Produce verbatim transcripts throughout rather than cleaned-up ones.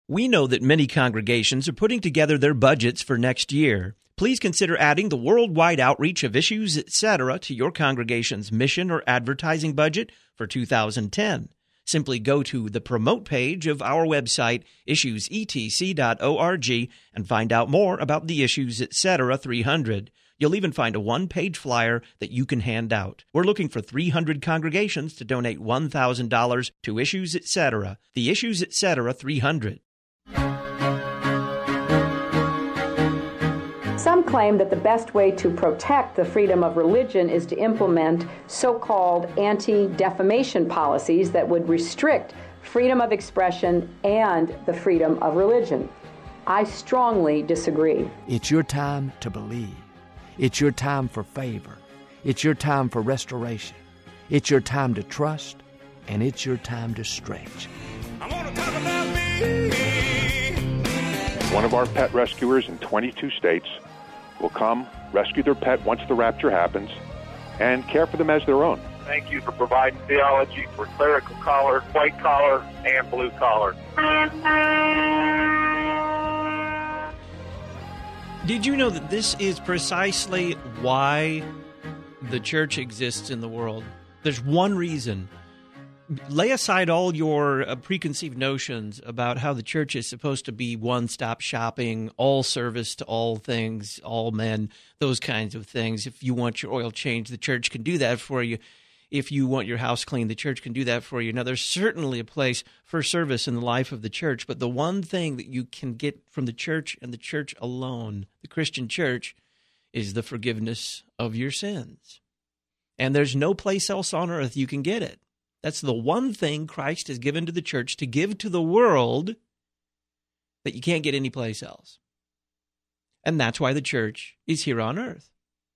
We know that many congregations are putting together their budgets for next year. Please consider adding the worldwide outreach of Issues, et cetera to your congregation's mission or advertising budget for two thousand ten. Simply go to the promote page of our website, issues e t c dot org, and find out more about the Issues, et cetera three hundred. You'll even find a one-page flyer that you can hand out. We're looking for three hundred congregations to donate one thousand dollars to Issues, et cetera. The Issues, et cetera three hundred. Some claim that the best way to protect the freedom of religion is to implement so-called anti-defamation policies that would restrict freedom of expression and the freedom of religion. I strongly disagree. It's your time to believe. It's your time for favor. It's your time for restoration. It's your time to trust, and it's your time to stretch. I want to talk about me. One of our pet rescuers in twenty-two states will come, rescue their pet once the rapture happens, and care for them as their own. Thank you for providing theology for clerical collar, white collar, and blue collar. Did you know that this is precisely why the church exists in the world? There's one reason. Lay aside all your uh, preconceived notions about how the church is supposed to be one-stop shopping, all service to all things, all men, those kinds of things. If you want your oil changed, the church can do that for you. If you want your house cleaned, the church can do that for you. Now, there's certainly a place for service in the life of the church, but the one thing that you can get from the church and the church alone, the Christian church, is the forgiveness of your sins. And there's no place else on earth you can get it. That's the one thing Christ has given to the church to give to the world that you can't get anyplace else. And that's why the church is here on earth,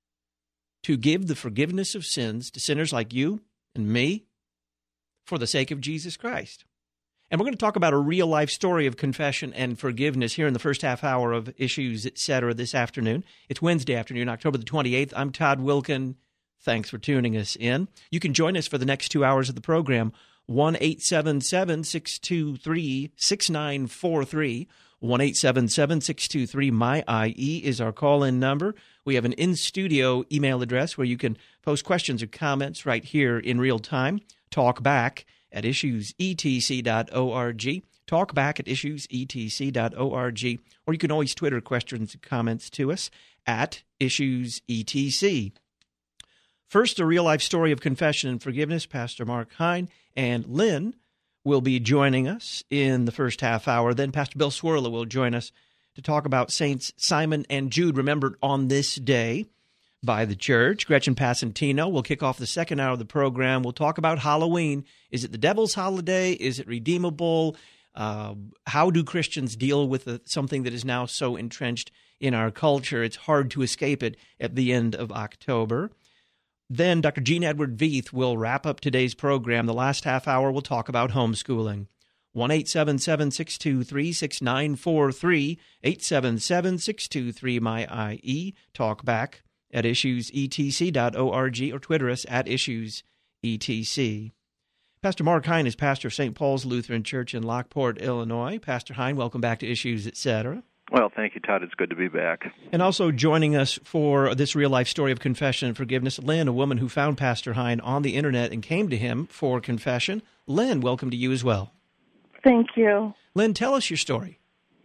to give the forgiveness of sins to sinners like you and me for the sake of Jesus Christ. And we're going to talk about a real-life story of confession and forgiveness here in the first half hour of Issues, et cetera, this afternoon. It's Wednesday afternoon, October the twenty-eighth. I'm Todd Wilkin. Thanks for tuning us in. You can join us for the next two hours of the program, one eight seven seven, six two three, six nine four three. one eight seven seven, six two three, M Y I E is our call-in number. We have an in-studio email address where you can post questions or comments right here in real time. Talk back at issues e t c dot org. Talk back at issues e t c dot org. Or you can always Twitter questions and comments to us at issues e t c. First, a real-life story of confession and forgiveness. Pastor Mark Hine and Lynn will be joining us in the first half hour. Then Pastor Bill Swirla will join us to talk about Saints Simon and Jude, remembered on this day by the church. Gretchen Passantino will kick off the second hour of the program. We'll talk about Halloween. Is it the devil's holiday? Is it redeemable? Uh, how do Christians deal with the, something that is now so entrenched in our culture? It's hard to escape it at the end of October. Then Doctor Gene Edward Veith will wrap up today's program. The last half hour, we'll talk about homeschooling. one eight seven seven, six two three, six nine four three, eight seven seven, six two three, M Y I E. Talk back at issues e t c dot org or Twitter us at issues e t c. Pastor Mark Hine is pastor of Saint Paul's Lutheran Church in Lockport, Illinois. Pastor Hine, welcome back to Issues, et cetera. Well, thank you, Todd. It's good to be back. And also joining us for this real-life story of confession and forgiveness, Lynn, a woman who found Pastor Hine on the Internet and came to him for confession. Lynn, welcome to you as well. Thank you. Lynn, tell us your story.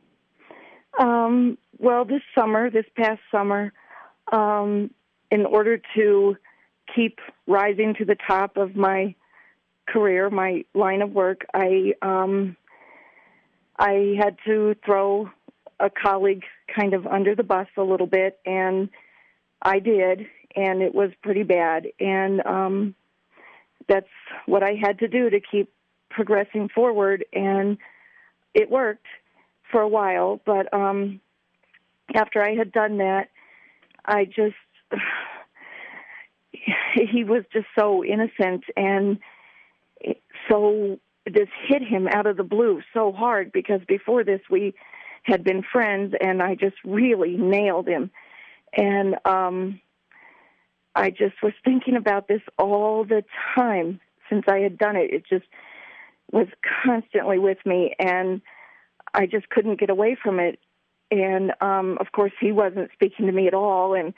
Um, well, this summer, this past summer, um, in order to keep rising to the top of my career, my line of work, I um, I had to throw a colleague kind of under the bus a little bit, and I did, and it was pretty bad. And um, that's what I had to do to keep progressing forward, and it worked for a while. But um, after I had done that, I just, he was just so innocent, and so this hit him out of the blue so hard, because before this we had been friends, and I just really nailed him. And um, I just was thinking about this all the time since I had done it. It just was constantly with me. And I just couldn't get away from it. And, um, of course, he wasn't speaking to me at all, and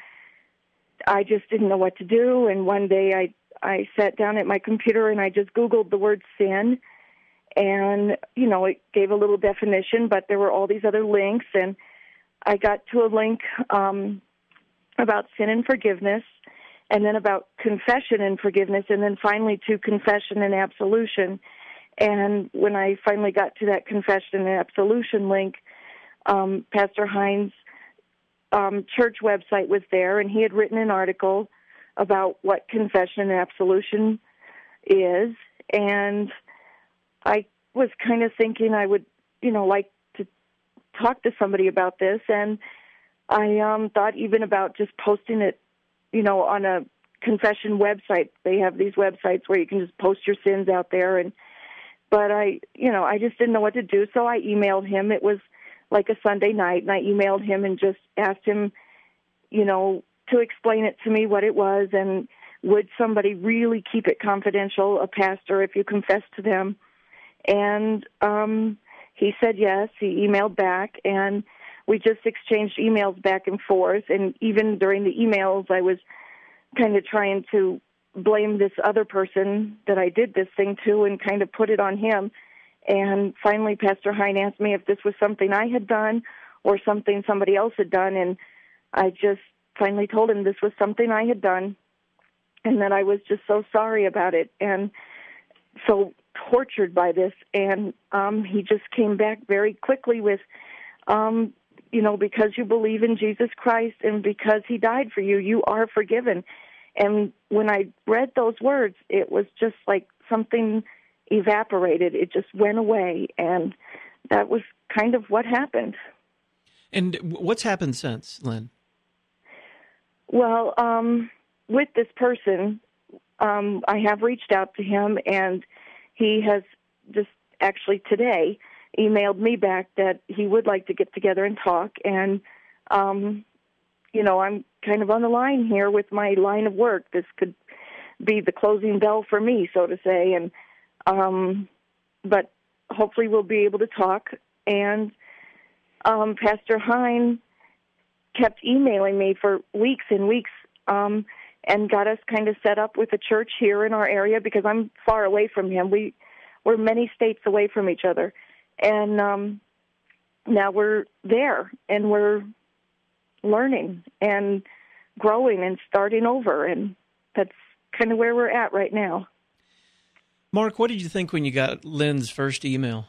I just didn't know what to do. And one day I, I sat down at my computer and I just Googled the word sin, and, you know, it gave a little definition, but there were all these other links, and I got to a link um, about sin and forgiveness, and then about confession and forgiveness, and then finally to confession and absolution. And when I finally got to that confession and absolution link, um, Pastor Hines' um, church website was there, and he had written an article about what confession and absolution is. And I was kind of thinking I would, you know, like to talk to somebody about this, and I um, thought even about just posting it, you know, on a confession website. They have these websites where you can just post your sins out there, and but I, you know, I just didn't know what to do, so I emailed him. It was like a Sunday night, and I emailed him and just asked him, you know, to explain it to me what it was, and would somebody really keep it confidential, a pastor, if you confess to them? And um, he said yes. He emailed back, and we just exchanged emails back and forth. And even during the emails, I was kind of trying to blame this other person that I did this thing to and kind of put it on him. And finally, Pastor Hine asked me if this was something I had done or something somebody else had done, and I just finally told him this was something I had done and that I was just so sorry about it and so tortured by this. And um, he just came back very quickly with, um, you know, because you believe in Jesus Christ and because he died for you, you are forgiven. And when I read those words, it was just like something evaporated. It just went away, and that was kind of what happened. And what's happened since, Lynn? Well, um, with this person, um, I have reached out to him, and he has just actually today emailed me back that he would like to get together and talk. And, um, you know, I'm kind of on the line here with my line of work. This could be the closing bell for me, so to say. And um, but hopefully we'll be able to talk. And um, Pastor Hine kept emailing me for weeks and weeks um, and got us kind of set up with a church here in our area because I'm far away from him. We, we're many states away from each other. And um, now we're there, and we're learning and growing and starting over, and that's kind of where we're at right now. Mark, what did you think when you got Lynn's first email?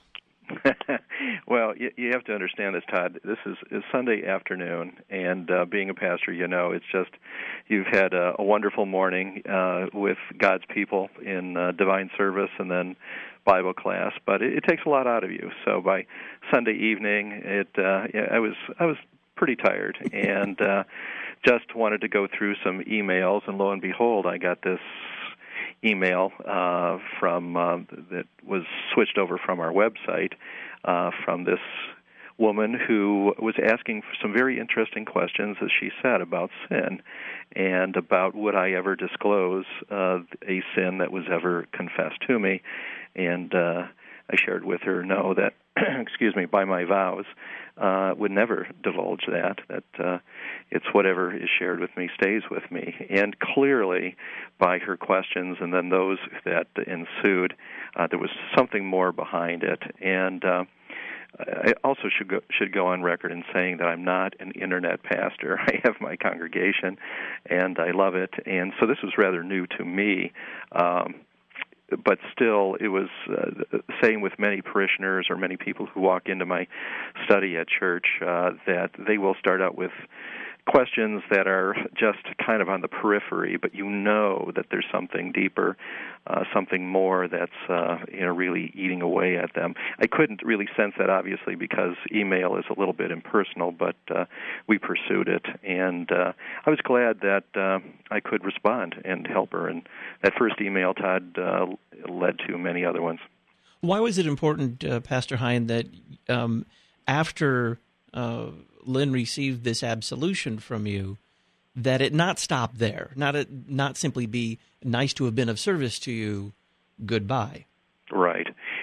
Well, you, you have to understand this, Todd. This is, is Sunday afternoon, and uh, being a pastor, you know, it's just you've had a, a wonderful morning uh, with God's people in uh, divine service and then Bible class, but it, it takes a lot out of you. So by Sunday evening, it uh, yeah, I was I was pretty tired and uh, just wanted to go through some emails, and lo and behold, I got this email uh, from uh, that was switched over from our website uh, from this woman who was asking for some very interesting questions, as she said, about sin and about would I ever disclose uh, a sin that was ever confessed to me. And uh, I shared with her, no, that, excuse me, by my vows, uh, would never divulge that, that uh, it's whatever is shared with me stays with me. And clearly, by her questions and then those that ensued, uh, there was something more behind it. And uh, I also should go, should go on record in saying that I'm not an internet pastor. I have my congregation, and I love it. And so this was rather new to me. Um, But still, it was uh, the same with many parishioners or many people who walk into my study at church, uh, that they will start out with questions that are just kind of on the periphery, but you know that there's something deeper, uh, something more that's uh, you know really eating away at them. I couldn't really sense that, obviously, because email is a little bit impersonal, but uh, we pursued it, and uh, I was glad that uh, I could respond and help her. And that first email, Todd, uh, led to many other ones. Why was it important, uh, Pastor Hine, that um, after uh, Lynn received this absolution from you, that it not stop there, not a, not simply be nice to have been of service to you, goodbye? Right.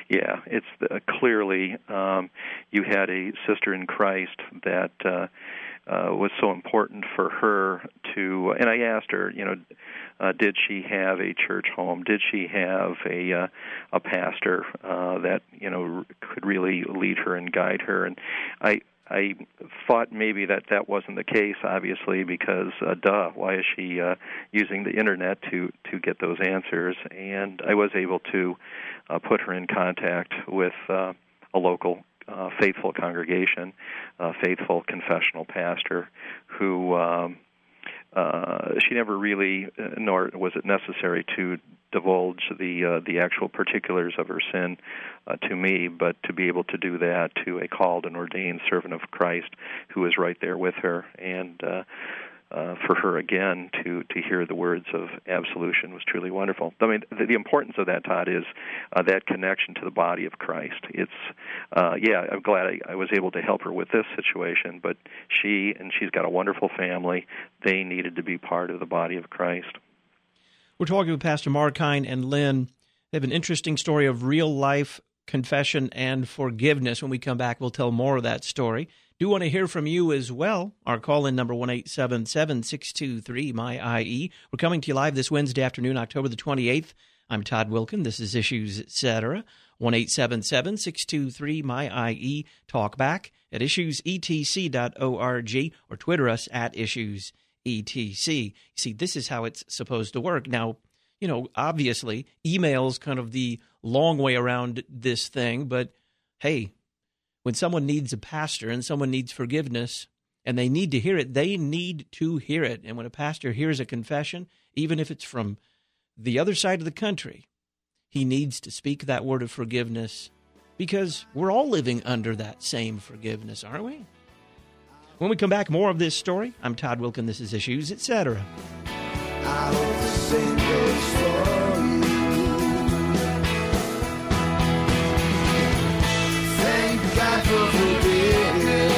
yeah, it's uh, clearly um, you had a sister in Christ that uh, uh, was so important for her to. And I asked her, you know, uh, did she have a church home? Did she have a uh, a pastor uh, that you know could really lead her and guide her? And I. I thought maybe that that wasn't the case, obviously, because, uh, duh, why is she uh, using the Internet to, to get those answers? And I was able to uh, put her in contact with uh, a local uh, faithful congregation, a faithful confessional pastor who um, uh, she never really, uh, nor was it necessary to divulge the uh, the actual particulars of her sin uh, to me, but to be able to do that to a called and ordained servant of Christ who was right there with her, and uh, uh, for her again to, to hear the words of absolution was truly wonderful. I mean, the, the importance of that, Todd, is uh, that connection to the body of Christ. It's, uh, yeah, I'm glad I, I was able to help her with this situation, but she, and she's got a wonderful family, they needed to be part of the body of Christ. We're talking with Pastor Mark Hein and Lynn. They have an interesting story of real-life confession and forgiveness. When we come back, we'll tell more of that story. Do want to hear from you as well. Our call-in number, one eight seven seven, six two three, M Y I E. We're coming to you live this Wednesday afternoon, October the twenty-eighth. I'm Todd Wilken. This is Issues, et cetera. one eight seven seven, six two three, M Y I E. Talk back at issues e t c dot org or Twitter us at issues E T C. See, this is how it's supposed to work. Now, you know, obviously, email's kind of the long way around this thing, but hey, when someone needs a pastor and someone needs forgiveness and they need to hear it, they need to hear it. And when a pastor hears a confession, even if it's from the other side of the country, he needs to speak that word of forgiveness because we're all living under that same forgiveness, aren't we? When we come back, more of this story. I'm Todd Wilken. This is Issues, et cetera. I hope the same goes for you. Thank God for forgiveness.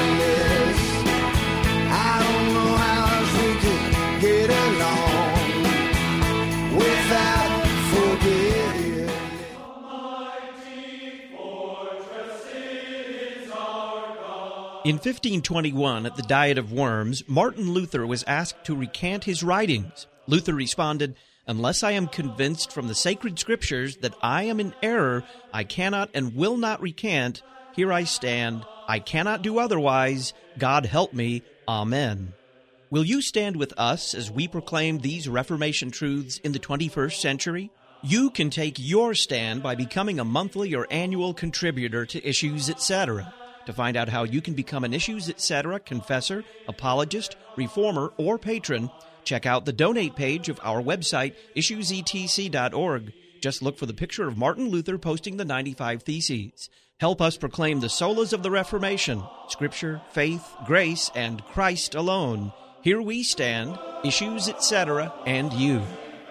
I don't know how else we could get along without forgetting. Almighty fortress is our God. In fifteen twenty-one, at the Diet of Worms, Martin Luther was asked to recant his writings. Luther responded, "Unless I am convinced from the sacred scriptures that I am in error, I cannot and will not recant. Here I stand. I cannot do otherwise. God help me. Amen." Will you stand with us as we proclaim these Reformation truths in the twenty-first century? You can take your stand by becoming a monthly or annual contributor to Issues, et cetera. To find out how you can become an Issues, et cetera confessor, apologist, reformer, or patron, check out the donate page of our website, issues e t c dot org. Just look for the picture of Martin Luther posting the ninety-five Theses. Help us proclaim the solas of the Reformation, Scripture, faith, grace, and Christ alone. Here we stand, Issues, et cetera, and you.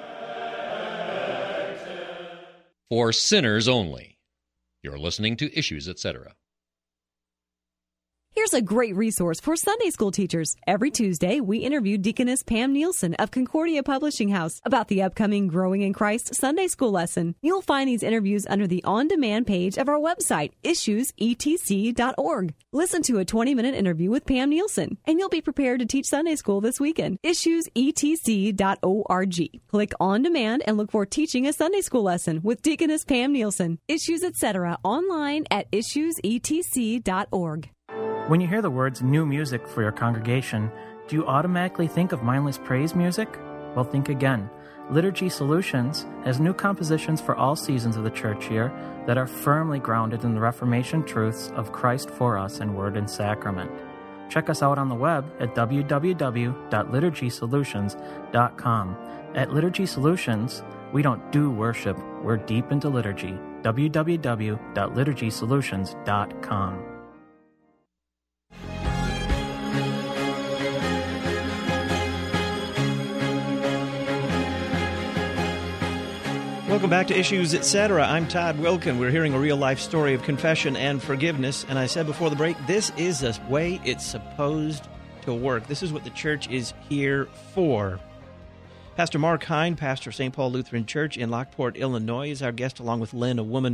For sinners only. You're listening to Issues, et cetera. Here's a great resource for Sunday school teachers. Every Tuesday, we interview Deaconess Pam Nielsen of Concordia Publishing House about the upcoming Growing in Christ Sunday school lesson. You'll find these interviews under the on-demand page of our website, issues e t c dot org. Listen to a twenty-minute interview with Pam Nielsen, and you'll be prepared to teach Sunday school this weekend. issues e t c dot org. Click On Demand and look for Teaching a Sunday School Lesson with Deaconess Pam Nielsen. Issues, et cetera, online at issues e t c dot org. When you hear the words new music for your congregation, do you automatically think of mindless praise music? Well, think again. Liturgy Solutions has new compositions for all seasons of the church year that are firmly grounded in the Reformation truths of Christ for us in word and sacrament. Check us out on the web at w w w dot liturgy solutions dot com. At Liturgy Solutions, we don't do worship, we're deep into liturgy. w w w dot liturgy solutions dot com. Welcome back to Issues, et cetera. I'm Todd Wilken. We're hearing a real-life story of confession and forgiveness. And I said before the break, this is the way it's supposed to work. This is what the church is here for. Pastor Mark Hein, pastor of Saint Paul Lutheran Church in Lockport, Illinois, is our guest, along with Lynn, a woman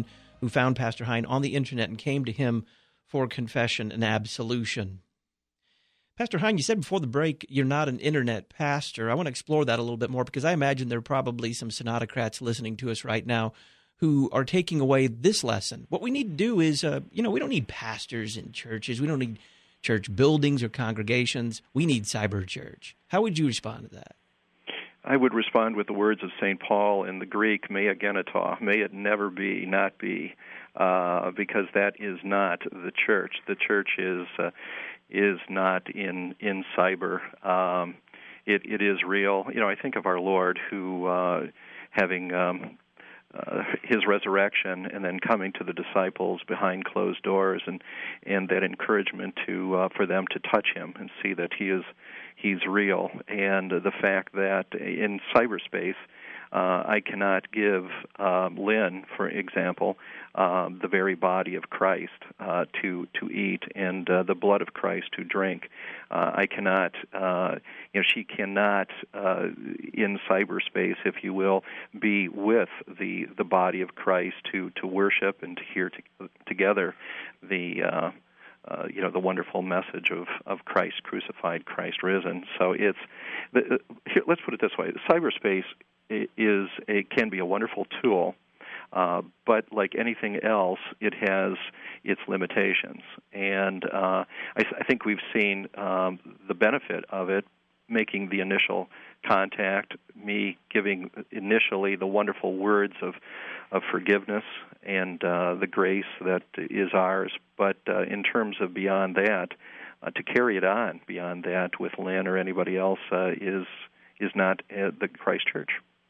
who found Pastor Hein on the internet and came to him for confession and absolution. Pastor Hein, you said before the break you're not an internet pastor. I want to explore that a little bit more because I imagine there are probably some synodocrats listening to us right now who are taking away this lesson. What we need to do is, uh, you know, we don't need pastors in churches. We don't need church buildings or congregations. We need cyber church. How would you respond to that? I would respond with the words of Saint Paul in the Greek, "Me agenito," may it never be, not be, uh, because that is not the church. The church is uh, is not in in cyber. Um, it it is real. You know, I think of our Lord who, uh, having um, uh, his resurrection and then coming to the disciples behind closed doors, and and that encouragement to uh, for them to touch him and see that he is. He's real, and the fact that in cyberspace, uh, I cannot give um, Lynn, for example, um, the very body of Christ uh, to to eat and uh, the blood of Christ to drink. Uh, I cannot, uh, you know, she cannot uh, in cyberspace, if you will, be with the the body of Christ to to worship and to hear to, together the. Uh, Uh, you know, the wonderful message of, of Christ crucified, Christ risen. So it's, uh, here, let's put it this way, cyberspace is a, can be a wonderful tool, uh, but like anything else, it has its limitations. And uh, I, I think we've seen um, the benefit of it, making the initial contact, me giving initially the wonderful words of, of forgiveness and uh, the grace that is ours. But uh, in terms of beyond that, uh, to carry it on beyond that with Lynn or anybody else uh, is is not uh, the Christ Church.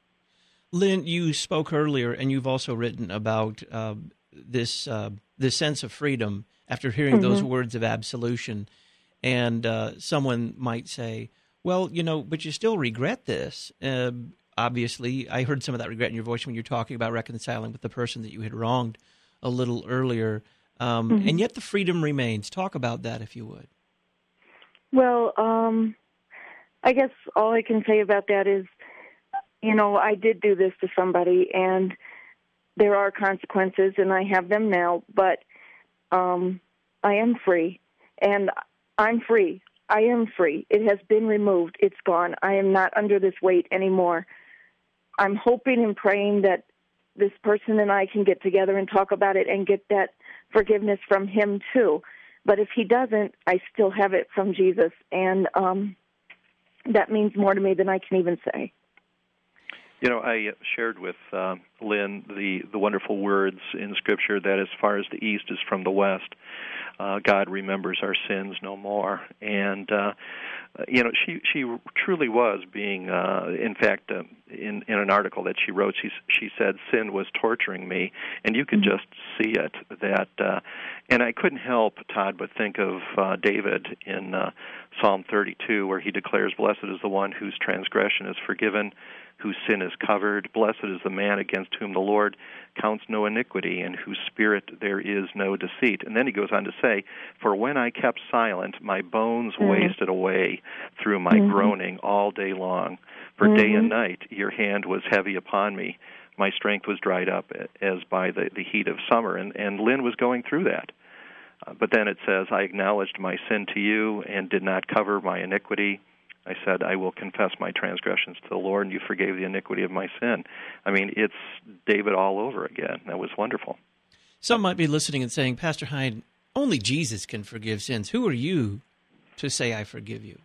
Lynn, you spoke earlier, and you've also written about uh, this uh, this sense of freedom after hearing mm-hmm. those words of absolution. And uh, someone might say, well, you know, but you still regret this. Uh, obviously, I heard some of that regret in your voice when you're talking about reconciling with the person that you had wronged a little earlier. Um, mm-hmm. And yet the freedom remains. Talk about that, if you would. Well, um, I guess all I can say about that is, you know, I did do this to somebody, and there are consequences, and I have them now, but um, I am free, and I'm free. I am free. It has been removed. It's gone. I am not under this weight anymore. I'm hoping and praying that this person and I can get together and talk about it and get that forgiveness from him too. But if he doesn't, I still have it from Jesus, and um, that means more to me than I can even say. You know, I shared with uh, Lynn the, the wonderful words in Scripture that as far as the east is from the west, uh, God remembers our sins no more. And, uh, you know, she she truly was being, uh, in fact, uh, in, in an article that she wrote, she, she said, sin was torturing me. And you could mm-hmm. just see it. That, uh, and I couldn't help, Todd, but think of uh, David in uh, Psalm thirty-two, where he declares, "Blessed is the one whose transgression is forgiven, whose sin is covered. Blessed is the man against whom the Lord counts no iniquity, and whose spirit there is no deceit." And then he goes on to say, "For when I kept silent, my bones mm-hmm. wasted away through my mm-hmm. groaning all day long. For mm-hmm. day and night your hand was heavy upon me. My strength was dried up as by the, the heat of summer." And, and Lynn was going through that. Uh, but then it says, "I acknowledged my sin to you and did not cover my iniquity. I said, I will confess my transgressions to the Lord, and you forgave the iniquity of my sin." I mean, it's David all over again. That was wonderful. Some might be listening and saying, "Pastor Hein, only Jesus can forgive sins. Who are you to say I forgive you?"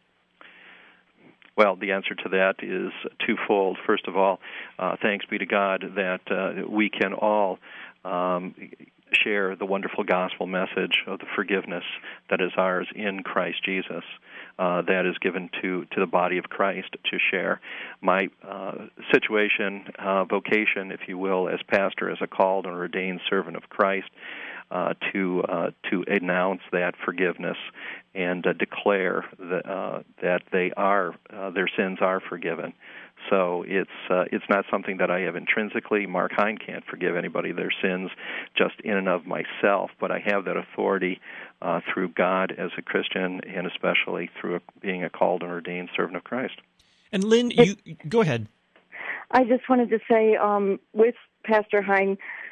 Well, the answer to that is twofold. First of all, uh, thanks be to God that uh, we can all um, share the wonderful gospel message of the forgiveness that is ours in Christ Jesus. Uh, that is given to, to the body of Christ to share. My uh, situation, uh, vocation, if you will, as pastor, as a called and ordained servant of Christ, uh, to uh, to announce that forgiveness and uh, declare that, uh, that they are uh, their sins are forgiven. So it's uh, it's not something that I have intrinsically. Mark Hein can't forgive anybody their sins just in and of myself, but I have that authority uh, through God as a Christian, and especially through a, being a called and ordained servant of Christ. And Lynn, you go ahead. I just wanted to say, um, with Pastor Hein,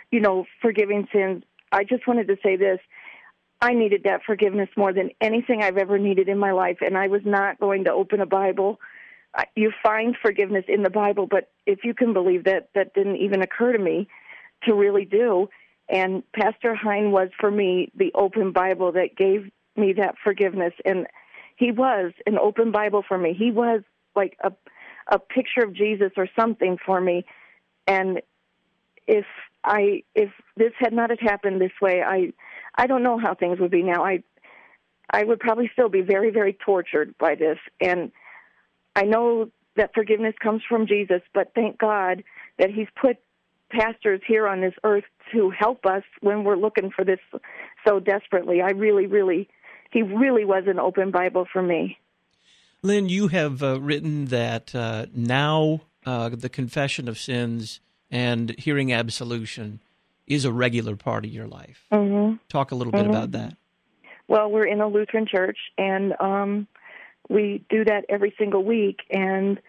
you know, forgiving sins, I just wanted to say this. I needed that forgiveness more than anything I've ever needed in my life, and I was not going to open a Bible. You find forgiveness in the Bible, but if you can believe that, that didn't even occur to me to really do. And Pastor Hein was, for me, the open Bible that gave me that forgiveness. And he was an open Bible for me. He was like a, a picture of Jesus or something for me. And if I if this had not had happened this way, I I don't know how things would be now. I I would probably still be very, very tortured by this. And I know that forgiveness comes from Jesus, but thank God that he's put pastors here on this earth to help us when we're looking for this so desperately. I really, really, he really was an open Bible for me. Lynn, you have uh, written that uh, now uh, the confession of sins and hearing absolution is a regular part of your life. Mm-hmm. Talk a little bit mm-hmm. about that. Well, we're in a Lutheran church, and um, we do that every single week, and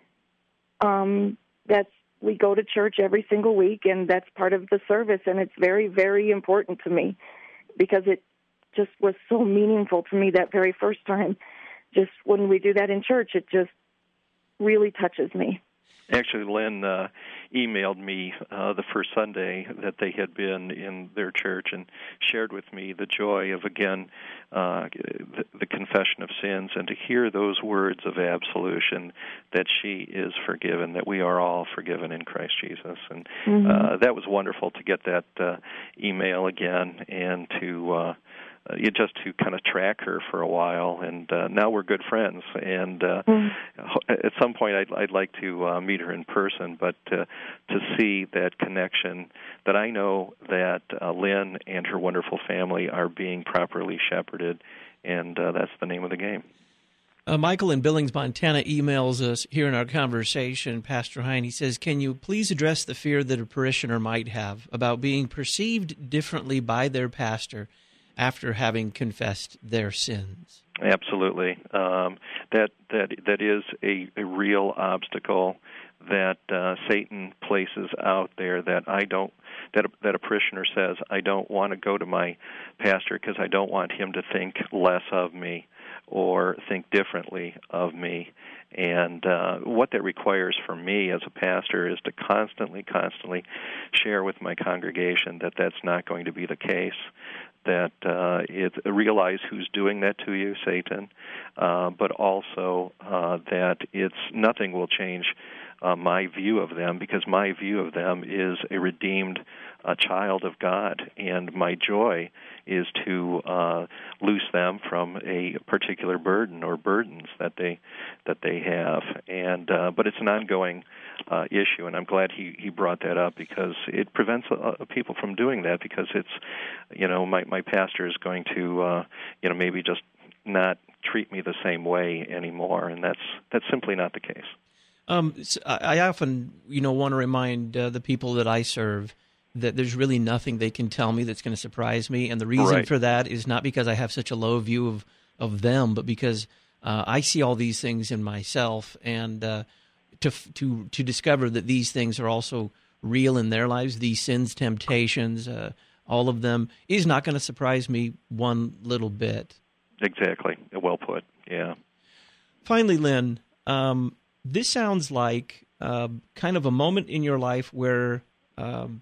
um, that's we go to church every single week, and that's part of the service, and it's very, very important to me because it just was so meaningful to me that very first time. Just when we do that in church, it just really touches me. Actually, Lynn uh, emailed me uh, the first Sunday that they had been in their church and shared with me the joy of, again, uh, the, the confession of sins, and to hear those words of absolution, that she is forgiven, that we are all forgiven in Christ Jesus. And mm-hmm. uh, that was wonderful to get that uh, email again and to uh, Uh, you just to kind of track her for a while, and uh, now we're good friends. And uh, mm. at some point, I'd, I'd like to uh, meet her in person, but uh, to see that connection, that I know that uh, Lynn and her wonderful family are being properly shepherded, and uh, that's the name of the game. Uh, Michael in Billings, Montana, emails us here in our conversation, Pastor Hein. He says, can you please address the fear that a parishioner might have about being perceived differently by their pastor after having confessed their sins? Absolutely. Um, that that that is a, a real obstacle that uh, Satan places out there. That I don't. That a, that a parishioner says, I don't want to go to my pastor because I don't want him to think less of me or think differently of me. And uh, what that requires for me as a pastor is to constantly, constantly share with my congregation that that's not going to be the case. That uh, it, realize who's doing that to you, Satan, uh, but also uh, that it's nothing will change uh, my view of them, because my view of them is a redeemed uh, child of God, and my joy is to uh, loose them from a particular burden or burdens that they that they have. And uh, but it's an ongoing uh, issue, and I'm glad he, he brought that up, because it prevents uh, people from doing that, because it's, you know, my, my pastor is going to, uh, you know, maybe just not treat me the same way anymore, and that's that's simply not the case. Um, I often, you know, want to remind uh, the people that I serve that there's really nothing they can tell me that's going to surprise me, and the reason right. for that is not because I have such a low view of, of them, but because uh, I see all these things in myself, and uh, to to to discover that these things are also real in their lives, these sins, temptations, uh, all of them, is not going to surprise me one little bit. Exactly. Well put. Yeah. Finally, Lynn, um, this sounds like uh, kind of a moment in your life where, um,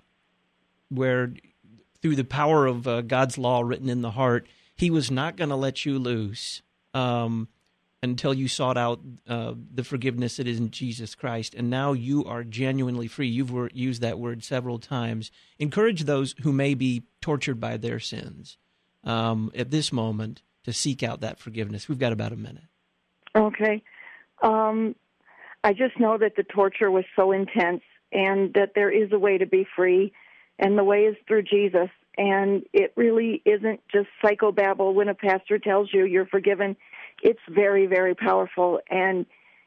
where through the power of uh, God's law written in the heart, He was not going to let you loose um, until you sought out uh, the forgiveness that is in Jesus Christ. And now you are genuinely free. You've wor- used that word several times. Encourage those who may be tortured by their sins um, at this moment to seek out that forgiveness. We've got about a minute. Okay. Um, I just know that the torture was so intense, and that there is a way to be free, and the way is through Jesus. And it really isn't just psychobabble when a pastor tells you you're forgiven. It's very, very powerful, and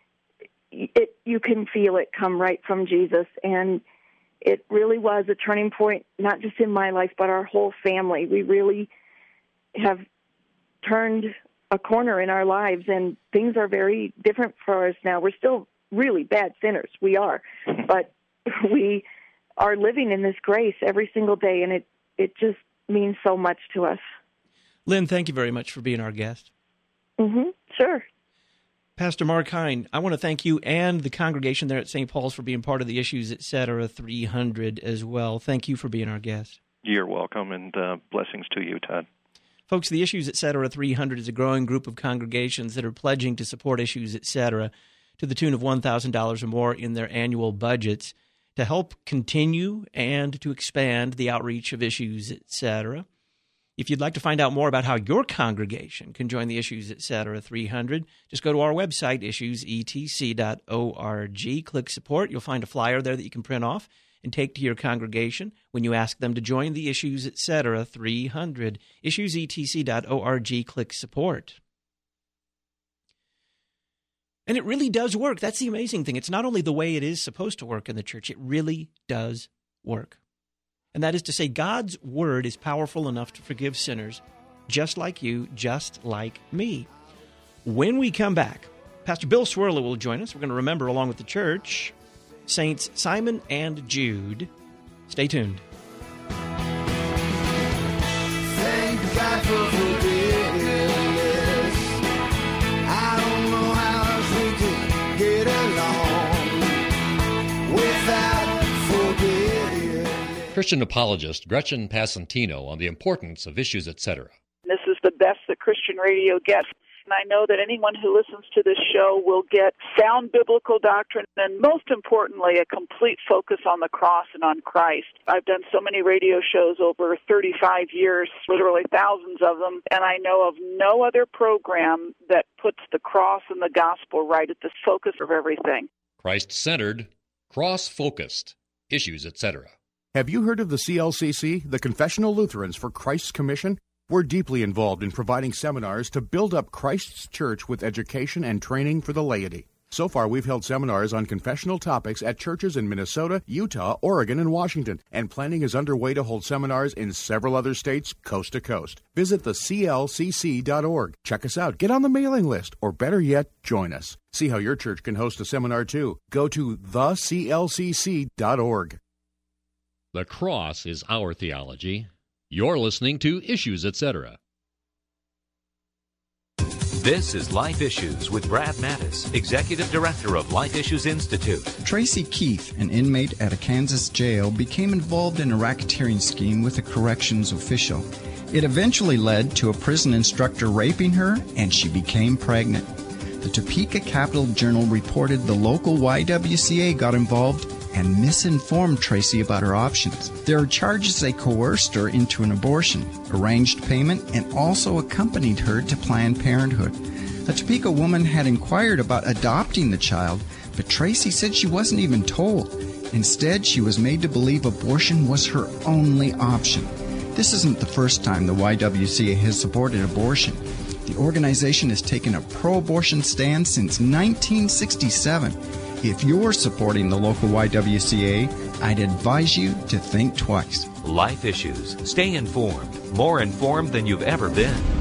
it you can feel it come right from Jesus. And it really was a turning point, not just in my life, but our whole family. We really have turned a corner in our lives, and things are very different for us now. We're still really bad sinners. We are. But we are living in this grace every single day, and it, it just means so much to us. Lynn, thank you very much for being our guest. Mm-hmm. Sure. Pastor Mark Hine, I want to thank you and the congregation there at Saint Paul's for being part of the Issues Etc. three hundred as well. Thank you for being our guest. You're welcome, and uh, blessings to you, Todd. Folks, the Issues Etc. three hundred is a growing group of congregations that are pledging to support Issues Etc. to the tune of one thousand dollars or more in their annual budgets to help continue and to expand the outreach of Issues Etc. If you'd like to find out more about how your congregation can join the Issues Etc. three hundred, just go to our website, issues e t c dot org. Click support. You'll find a flyer there that you can print off and take to your congregation when you ask them to join the Issues Etc. three hundred. issues e t c dot org. Click support. And it really does work. That's the amazing thing. It's not only the way it is supposed to work in the church, it really does work. And that is to say, God's word is powerful enough to forgive sinners just like you, just like me. When we come back, Pastor Bill Swirla will join us. We're going to remember, along with the church, Saints Simon and Jude. Stay tuned. Thank God for forgiveness. I don't know how else we could get along without forgiveness. Christian apologist Gretchen Passantino on the importance of Issues Etc. This is the best that Christian radio gets. And I know that anyone who listens to this show will get sound biblical doctrine and, most importantly, a complete focus on the cross and on Christ. I've done so many radio shows over thirty-five years, literally thousands of them, and I know of no other program that puts the cross and the gospel right at the focus of everything. Christ-centered, cross-focused, Issues Etc. Have you heard of the C L C C, the Confessional Lutherans for Christ's Commission? We're deeply involved in providing seminars to build up Christ's church with education and training for the laity. So far, we've held seminars on confessional topics at churches in Minnesota, Utah, Oregon, and Washington, and planning is underway to hold seminars in several other states, coast to coast. Visit the c l c c dot org. Check us out, get on the mailing list, or better yet, join us. See how your church can host a seminar too. Go to the c l c c dot org. The cross is our theology. You're listening to Issues Etc. This is Life Issues with Brad Mattis, Executive Director of Life Issues Institute. Tracy Keith, an inmate at a Kansas jail, became involved in a racketeering scheme with a corrections official. It eventually led to a prison instructor raping her, and she became pregnant. The Topeka Capital Journal reported the local Y W C A got involved and misinformed Tracy about her options. There are charges they coerced her into an abortion, arranged payment, and also accompanied her to Planned Parenthood. A Topeka woman had inquired about adopting the child, but Tracy said she wasn't even told. Instead, she was made to believe abortion was her only option. This isn't the first time the Y W C A has supported abortion. The organization has taken a pro-abortion stand since nineteen sixty-seven. If you're supporting the local Y W C A, I'd advise you to think twice. Life Issues. Stay informed. More informed than you've ever been.